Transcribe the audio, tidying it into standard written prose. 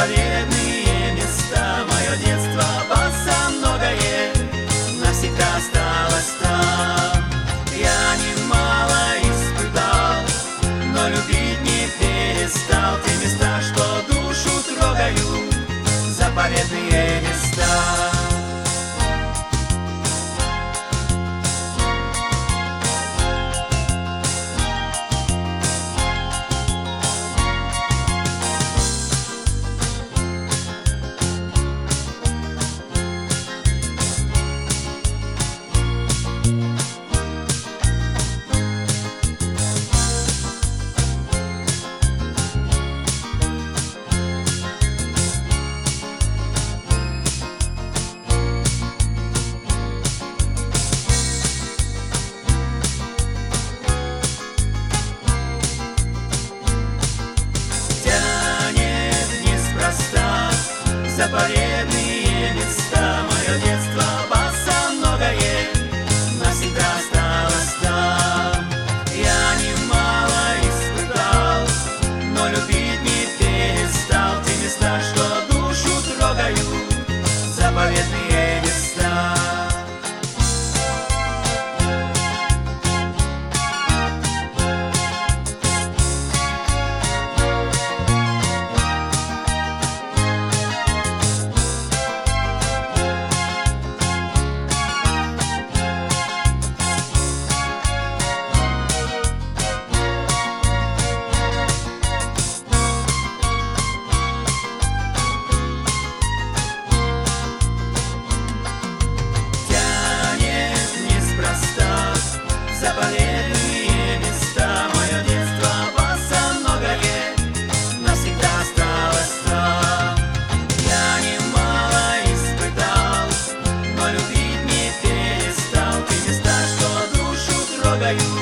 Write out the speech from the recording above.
заповедные места. Мое детство босоногое навсегда осталось там. Я немало испытал, но любить не перестал. Те места, что душу трогают, заповедные места. Заповедные места. Мое детство босоногое навсегда осталось там. Я немало испытал, но любить не перестал. Те места, что душу трогают, заповедные места. Заповедные места. Мое детство босоногое навсегда осталось там. Я немало испытал, но любить не перестал. Те места, что душу трогают,